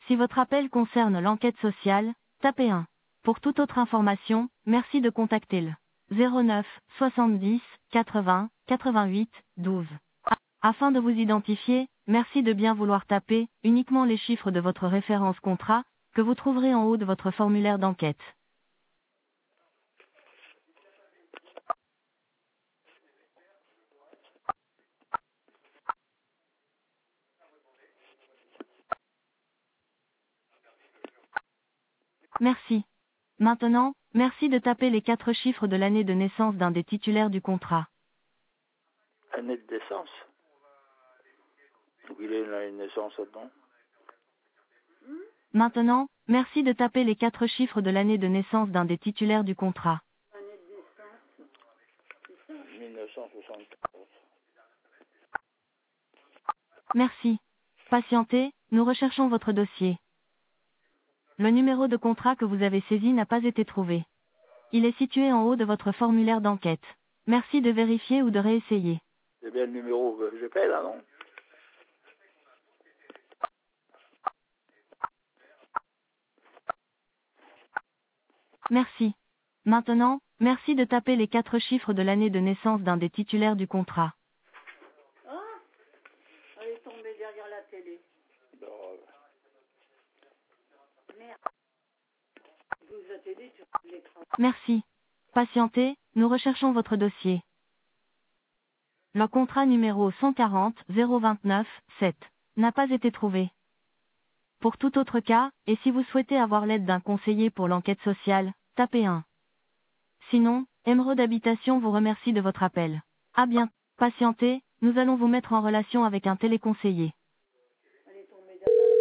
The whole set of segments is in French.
Si votre appel concerne l'enquête sociale, tapez 1. Pour toute autre information, merci de contacter le 09 70 80 88 12. Afin de vous identifier, merci de bien vouloir taper uniquement les chiffres de votre référence contrat, que vous trouverez en haut de votre formulaire d'enquête. Merci. Maintenant, merci de taper les 4 chiffres de l'année de naissance d'un des titulaires du contrat. Année de naissance. Où il est l'année de naissance là-dedans? Maintenant, merci de taper les 4 chiffres de l'année de naissance d'un des titulaires du contrat. 1974. Merci. Patientez, nous recherchons votre dossier. Le numéro de contrat que vous avez saisi n'a pas été trouvé. Il est situé en haut de votre formulaire d'enquête. Merci de vérifier ou de réessayer. C'est bien le numéro que j'ai fait là, non? Merci. Maintenant, merci de taper les 4 chiffres de l'année de naissance d'un des titulaires du contrat. Ah, elle est tombée derrière la télé. Merde. Vous a télé sur l'écran. Merci. Patientez, nous recherchons votre dossier. Le contrat numéro 140 029 7 n'a pas été trouvé. Pour tout autre cas, et si vous souhaitez avoir l'aide d'un conseiller pour l'enquête sociale, tapez 1. Sinon, Emeraude Habitation vous remercie de votre appel. À bientôt. Patientez, nous allons vous mettre en relation avec un téléconseiller. Elle est tombée derrière.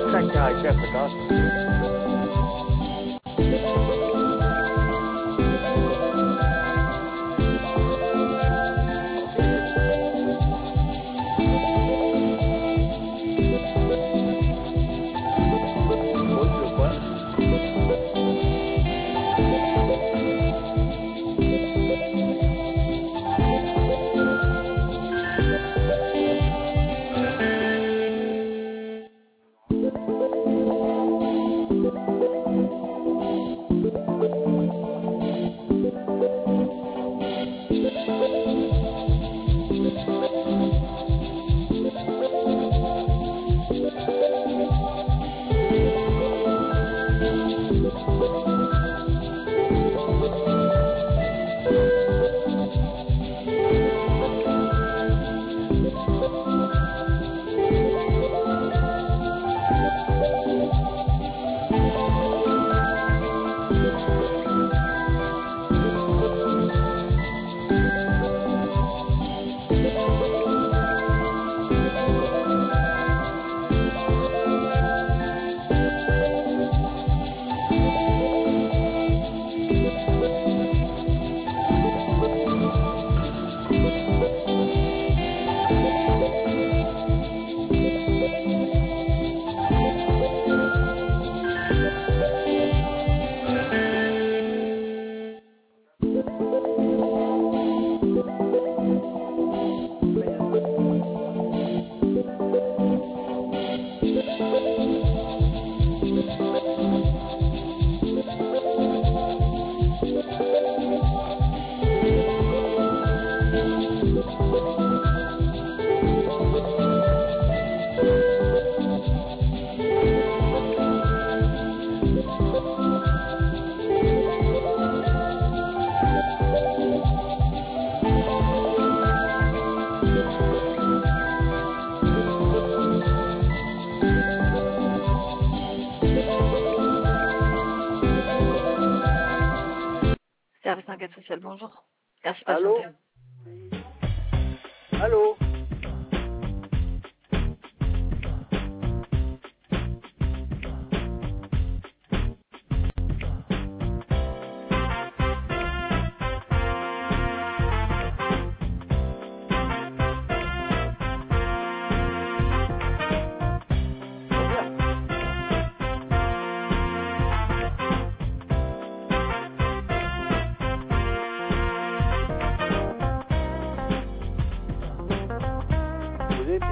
ça le caractère précoce. Service d'enquête sociale, bonjour. Merci de Allô? patienter. Allô? Vous êtes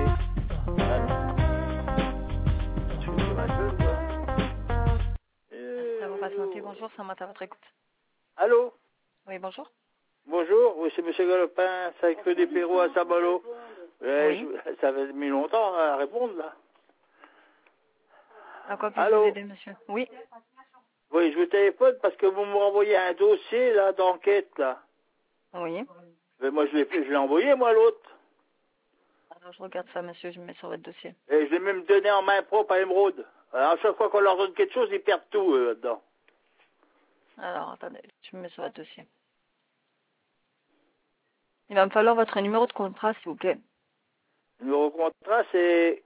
Merci d'avoir patienté, bonjour, ça m'a à votre écoute. Allô? Oui, bonjour. Bonjour, oui, c'est M. Galopin, Sacré des Perraux à Saint-Malo. Oui. Ça avait mis longtemps à répondre, là. À quoi puis-je Allô? vous aider, monsieur? Oui. Oui, je vous téléphone parce que vous me renvoyez un dossier, là, d'enquête, là. Oui. Mais moi, je l'ai envoyé, moi, l'autre. Alors, je regarde ça, monsieur, je me mets sur votre dossier. Et je l'ai même donné en main propre à Émeraude. Alors, à chaque fois qu'on leur donne quelque chose, ils perdent tout, là-dedans. Alors, attendez, je me mets sur votre dossier. Il va me falloir votre numéro de contrat, s'il vous plaît. Le numéro de contrat, c'est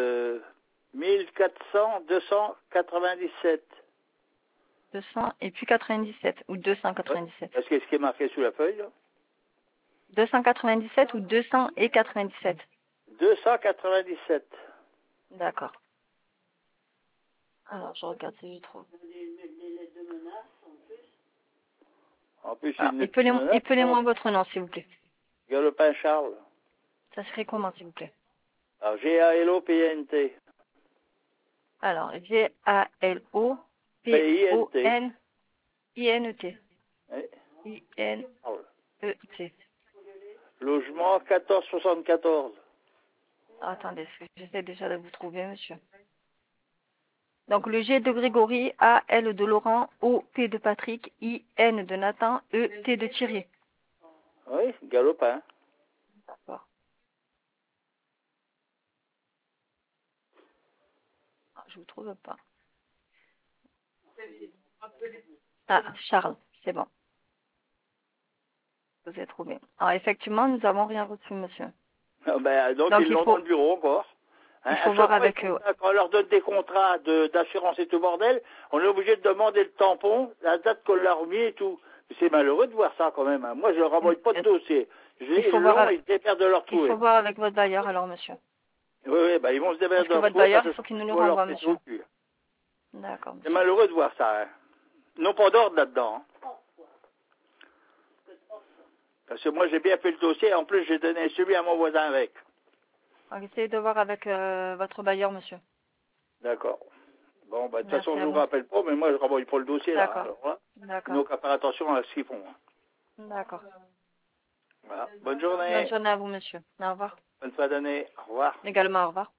1400 297. 200 et puis 97 ou 297. Parce que ce qui est marqué sous la feuille, là. 297 ou 200 et 97. 297. D'accord. Alors, je regarde si je trouve. En plus, Alors, il épelez-moi votre nom, s'il vous plaît. Galopin Charles. Ça serait comment, s'il vous plaît? Alors, G-A-L-O-P-N-T. Alors, G-A-L-O-P-O-N-I-N-E-T. Oui. I-N-E-T. Logement 1474. Attendez, j'essaie déjà de vous trouver, monsieur. Donc, le G de Grégory, A, L de Laurent, O, P de Patrick, I, N de Nathan, E, T de Thierry. Oui, Galopin. D'accord. Ah, je vous trouve pas. Ah, Charles, c'est bon. Vous avez trouvé. Alors, effectivement, nous n'avons rien reçu, monsieur. Ah ben, donc Donc, ils l'ont dans le bureau encore. Hein, Il faut à voir chaque fois, avec ils font eux. ça, quand on leur donne des contrats d'assurance et tout bordel, on est obligé de demander le tampon, la date qu'on leur a remis et tout. C'est malheureux de voir ça quand même. Hein. Moi, je ne renvoie pas de dossier. Il faut Ils voir, l'ont, ils se démerdent de leur il faut trouver. voir avec votre bailleur alors, monsieur. Oui, oui, bah, ils vont se Parce démerder que de leur votre trouver bailleur, parce il faut qu'il nous le qu'on leur renvoie, fait monsieur. tout le cul. D'accord, C'est monsieur. malheureux de voir ça. Hein. Ils n'ont pas d'ordre là-dedans. Hein. Parce que moi, j'ai bien fait le dossier. En plus, j'ai donné celui à mon voisin avec. Donc, essayez de voir avec votre bailleur, monsieur. D'accord. Bon, bah, de toute Merci façon, je à ne vous vous. rappelle pas, mais moi, je renvoie pas le dossier là. D'accord. Alors, là, ils D'accord. n'ont qu'à faire attention à ce qu'ils font. Hein. D'accord. Voilà. Bonne Bonne journée. journée à vous, monsieur. Au revoir. Bonne fin d'année. Au revoir. Également, au revoir.